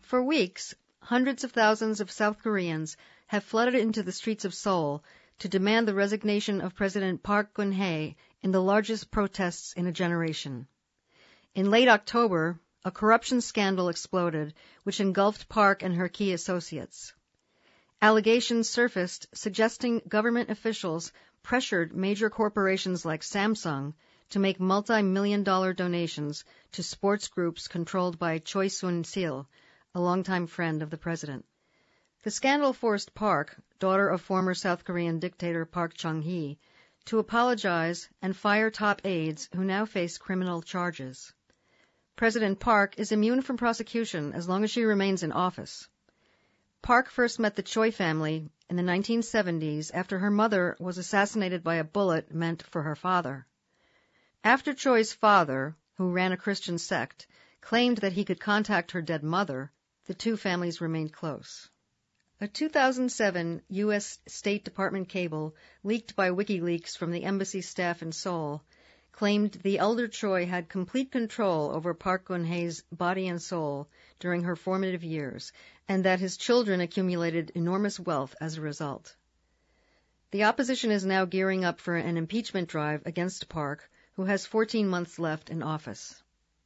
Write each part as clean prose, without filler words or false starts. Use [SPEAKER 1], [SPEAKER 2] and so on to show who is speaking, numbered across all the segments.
[SPEAKER 1] For weeks, hundreds of thousands of South Koreans have flooded into the streets of Seoul to demand the resignation of President Park Geun-hye in the largest protests in a generation. In late October, a corruption scandal exploded, which engulfed Park and her key associates. Allegations surfaced suggesting government officials pressured major corporations like Samsung to make multi-million-dollar donations to sports groups controlled by Choi Soon-sil, a longtime friend of the president. The scandal forced Park, daughter of former South Korean dictator Park Chung-hee, to apologize and fire top aides who now face criminal charges. President Park is immune from prosecution as long as she remains in office. Park first met the Choi family in the 1970s after her mother was assassinated by a bullet meant for her father. After Choi's father, who ran a Christian sect, claimed that he could contact her dead mother, the two families remained close. A 2007 U.S. State Department cable leaked by WikiLeaks from the embassy staff in Seoul claimed the elder Choi had complete control over Park Geun-hye's body and soul during her formative years, and that his children accumulated enormous wealth as a result. The opposition is now gearing up for an impeachment drive against Park, who has 14 months left in office.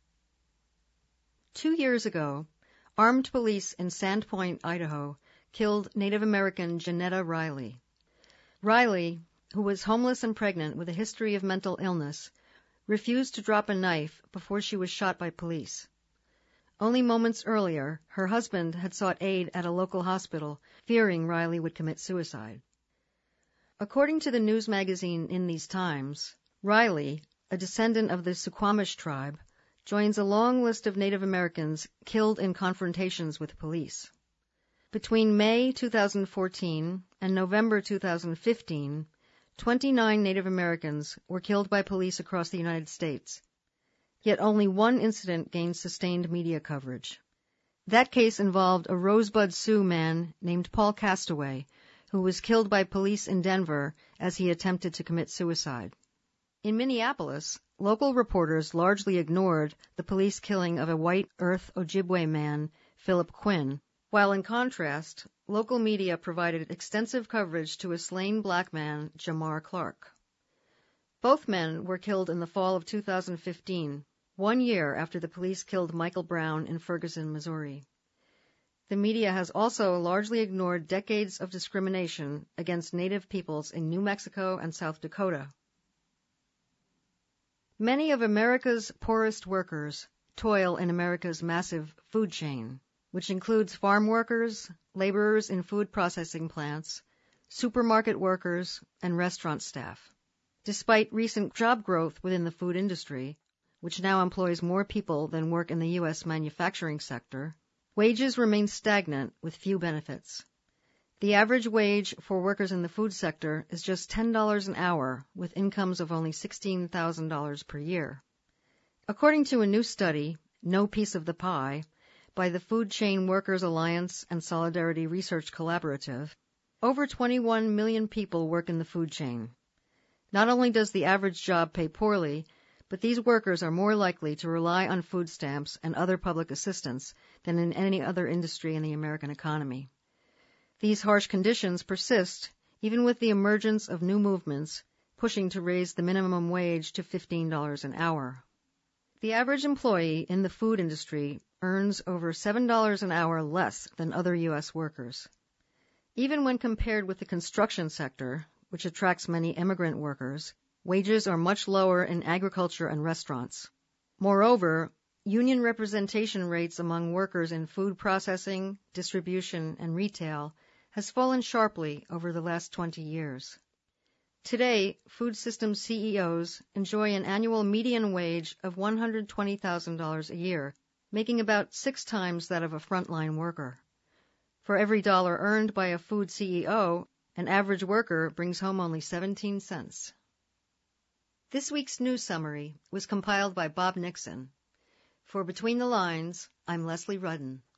[SPEAKER 1] 2 years ago, armed police in Sandpoint, Idaho, killed Native American Janetta Riley. Riley, who was homeless and pregnant with a history of mental illness, refused to drop a knife before she was shot by police. Only moments earlier, her husband had sought aid at a local hospital, fearing Riley would commit suicide. According to the news magazine In These Times, Riley, a descendant of the Suquamish tribe, joins a long list of Native Americans killed in confrontations with police. Between May 2014 and November 2015, 29 Native Americans were killed by police across the United States. Yet only one incident gained sustained media coverage. That case involved a Rosebud Sioux man named Paul Castaway, who was killed by police in Denver as he attempted to commit suicide. In Minneapolis, local reporters largely ignored the police killing of a white Earth Ojibwe man, Philip Quinn, while in contrast, local media provided extensive coverage to a slain black man, Jamar Clark. Both men were killed in the fall of 2015, 1 year after the police killed Michael Brown in Ferguson, Missouri. The media has also largely ignored decades of discrimination against Native peoples in New Mexico and South Dakota. Many of America's poorest workers toil in America's massive food chain, which includes farm workers, laborers in food processing plants, supermarket workers, and restaurant staff. Despite recent job growth within the food industry, which now employs more people than work in the U.S. manufacturing sector, wages remain stagnant with few benefits. The average wage for workers in the food sector is just $10 an hour, with incomes of only $16,000 per year. According to a new study, No Piece of the Pie, by the Food Chain Workers Alliance and Solidarity Research Collaborative, over 21 million people work in the food chain. Not only does the average job pay poorly, but these workers are more likely to rely on food stamps and other public assistance than in any other industry in the American economy. These harsh conditions persist even with the emergence of new movements pushing to raise the minimum wage to $15 an hour. The average employee in the food industry earns over $7 an hour less than other U.S. workers. Even when compared with the construction sector, which attracts many immigrant workers, wages are much lower in agriculture and restaurants. Moreover, union representation rates among workers in food processing, distribution, and retail has fallen sharply over the last 20 years. Today, food system CEOs enjoy an annual median wage of $120,000 a year, making about 6 times that of a frontline worker. For every dollar earned by a food CEO, an average worker brings home only 17 cents. This week's news summary was compiled by Bob Nixon. For Between the Lines, I'm Leslie Rudden.